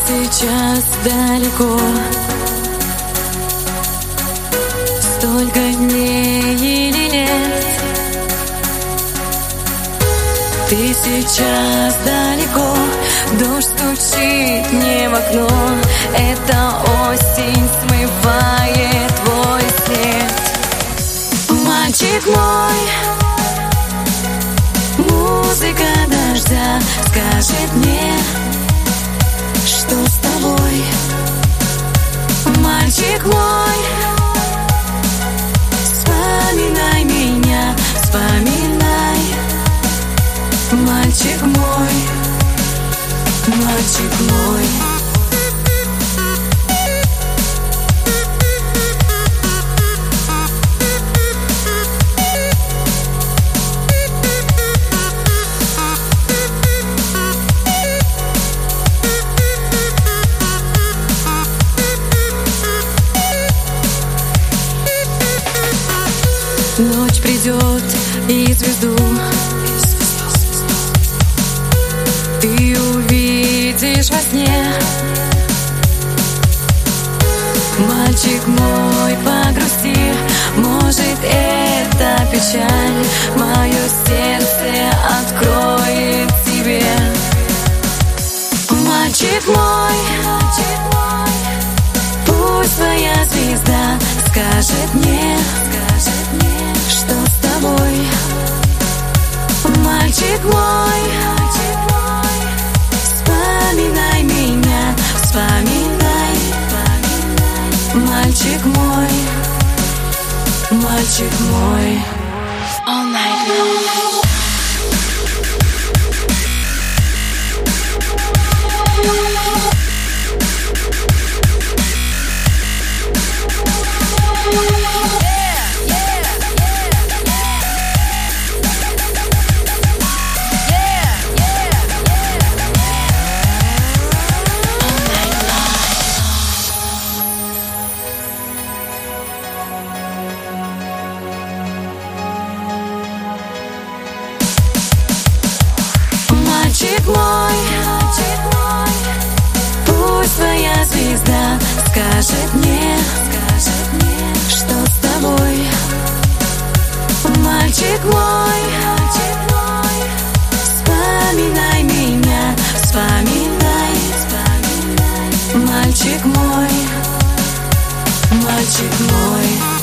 сейчас далеко. Столько дней или лет. Ты сейчас далеко. Дождь стучит мне в окно. Это осень смывает твой след. Мальчик мой, музыка дождя скажет мне, что с тобой. Мальчик мой, вспоминай меня, вспоминай. Мальчик мой, мальчик мой. Ночь придет и звезду ты увидишь во сне. Мальчик мой, погрусти, может, это печаль мое сердце откроет тебе. Мальчик мой, пусть твоя звезда скажет мне, что с тобой. Мальчик мой, вспоминай меня, вспоминай. Мальчик мой, мальчик мой. All night long. Мальчик мой, пусть твоя звезда скажет мне, что с тобой. Мальчик мой, вспоминай меня, вспоминай. Мальчик мой, мальчик мой.